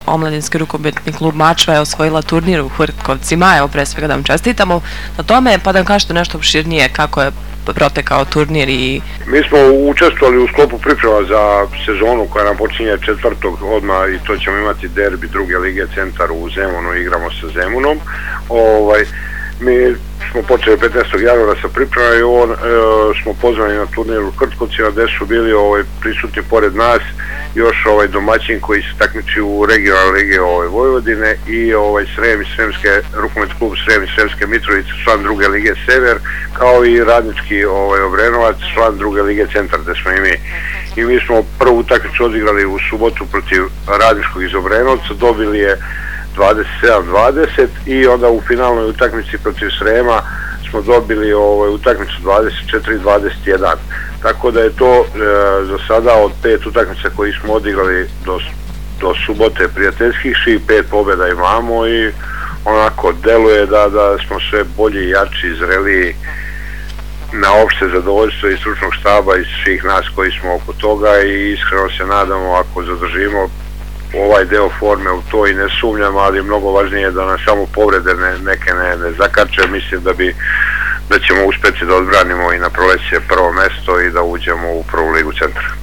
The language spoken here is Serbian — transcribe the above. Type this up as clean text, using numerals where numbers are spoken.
omladinski rukometni klub Mačva je osvojila turnir u Hrtkovcima. Evo, pre svega da vam čestitamo na tome, pa da vam kažete nešto opširnije kako je protekao turnir i... Mi smo učestvovali u sklopu priprema za sezonu koja nam počinje 4. odmah i to ćemo imati derbi druge lige Centar u Zemunu, igramo sa Zemunom. Mi smo počeli 15. januara sa pripremama i smo pozvani na turnir u Hrtkovcima gde su bili prisutni pored nas još domaćin koji se takmiči u regionalnoj ligi Vojvodine i rukometni klub Srem i Sremske Mitrovice, član druge lige Sever, kao i radnički Obrenovac, član druge lige Centar, gde smo i mi. I mi smo prvu utakmicu odigrali u subotu protiv radničkog iz Obrenovca, dobili je 27-20 i onda u finalnoj utakmici protiv Srema smo dobili utakmicu 24-21. Tako da je to za sada od 5 utakmica koji smo odigrali do subote prijateljskih, 5 pobjeda imamo i onako deluje da smo sve bolji, jači, zreliji na opšte zadovoljstvo i stručnog štaba i svih nas koji smo oko toga i iskreno se nadamo ako zadržimo ovaj deo forme u to i ne sumnjam, ali mnogo važnije da nas samo povrede neke ne zakače. Mislim da ćemo uspeti da odbranimo i na proleće prvo mesto i da uđemo u prvu ligu Centra.